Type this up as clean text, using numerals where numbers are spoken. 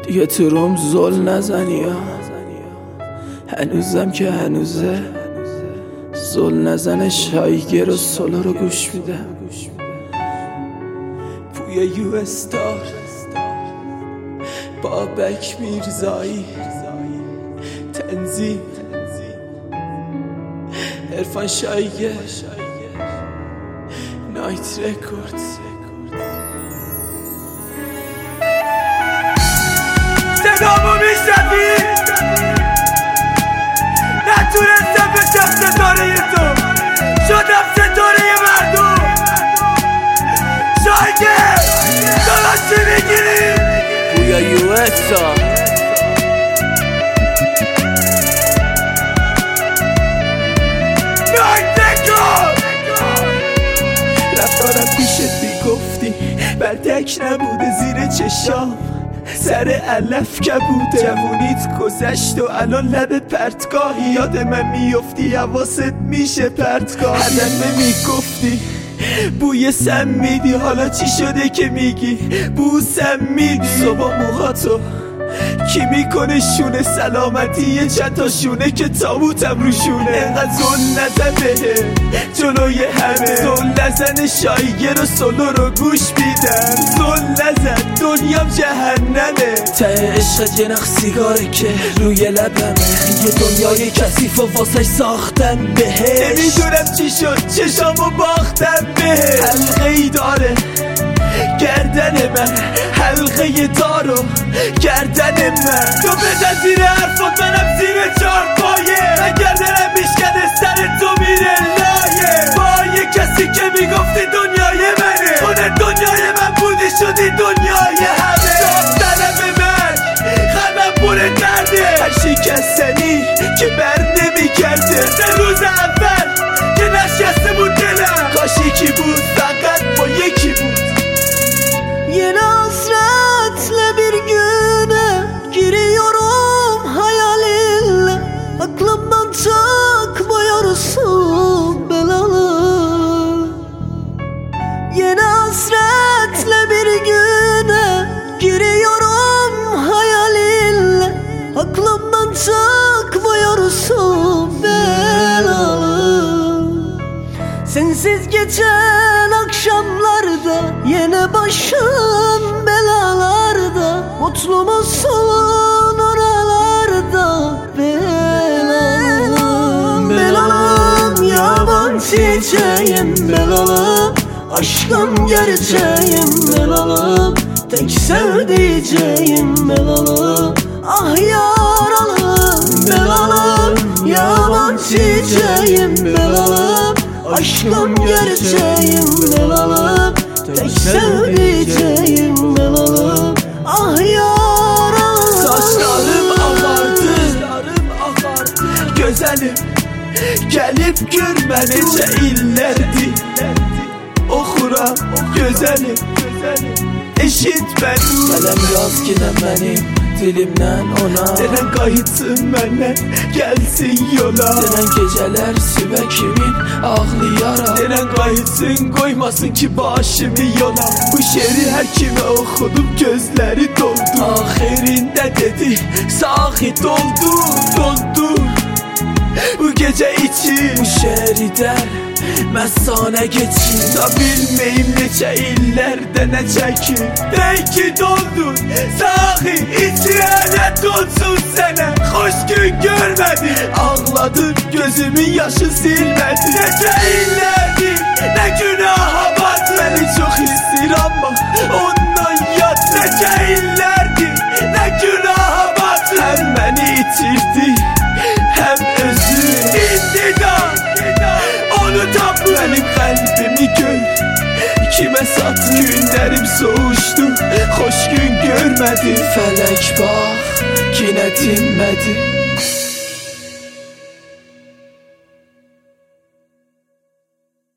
دیگه تو روم زل نزنی ها، هنوزم که هنوزه زل نزن شایگر و سولا رو گوش میدم. بوی یو استار بابک میرزایی، تنظیم عرفان شایگر، نایت رکوردز. صدامو میشنوی؟ نتونستم بشم ستاره تو، شدم ستاره مردم. شایگر دارم چی میگیری؟ بویا یو استار نایت رکوردز. رفتارم پیشت میگفتی بردک نبوده زیر چشام، سر علف کبوده. جوونیت گذشت و الان لب پرتگاهی، یاد من میفتی حواست میشه پرتگاهی. هدف میگفتی بوی سم میدی، حالا چی شده که میگی بو سم میدی؟ صبح موهاتو کی میکنه شونه، سلامتی چند تا شونه که تابوتم رو شونه. انقدر زل نزن بهه جلوی همه، زل نزن شایگر و سولو رو گوش میدم. زل نزن دنیام جهنمه، ته عشق یه نخ سیگاره که روی لبمه. یه دنیای کثیف و واسش ساختم بهش، نمیدونم چی شد چشامو باختم بهش. حلقه ای داره گردن من، حلقه دارو گردن من. تو بزن زیر حرفات منم زیر چارپایه، اگر دلم میشکنه سر تو میره لایه. با یه کسی که میگفتی دنیای منه، اون دنیای من بودی شدی دنیای همه. داستنم به من خلبم پول کرده، هر شکستنی که بر نمیگرده. روز اول که نشسته بود دلم، کاش یکی بود فقط با yeki بود. Yine hasretle bir güne giriyorum hayalinle, aklımdan çıkmıyorsun belalı. Yine hasretle bir güne giriyorum hayalinle, aklımdan çıkmıyorsun belalı. Sensiz geçen akşamlarda yine başım belalarda, mutlu musun oralarda belalım? Belalım yaban çiçeğim belalım, aşkım gerçeğim belalım, tek sevdiceğim belalım. Ah yaralım belalım, yaban çiçeğim belalım, aşkım gerçeğim belalım, tek sevdiceğim belalım. Ah yaralım. Saçlarım ağardı, güzelim gelip görme nece illerdi. Oxuram güzelim eşitməni. Qələm yaz ki nə mənim dilimdən ona, denən qayıtsın məndən gəlsin yola. Denən gecələr sübə kimin ağlayara, denən qayıtsın qoymasın ki başımı yola. Bu şeiri hər kimə oxudum gözləri doldu, axirində dedi sahi doldu, doldu. Bu gece için bu şehirden mən sana geçim, da bilmeyim neçə illərdə nə çəkim. Belki doldun sahi içine, ne dolsun sene hoş gün görmedi. Ağladım gözümün yaşı silmedi. Nece illerdi ne günaha batı, beni çok istir ama ondan yat. Nece illerdi ne günaha batı, hem beni itirdi hem özü. İntidam onu tapı, benim kalbimi gör kime sattı. Günlerim soğuştu, hoş gün görmedi. Felek bak yine dinmedi.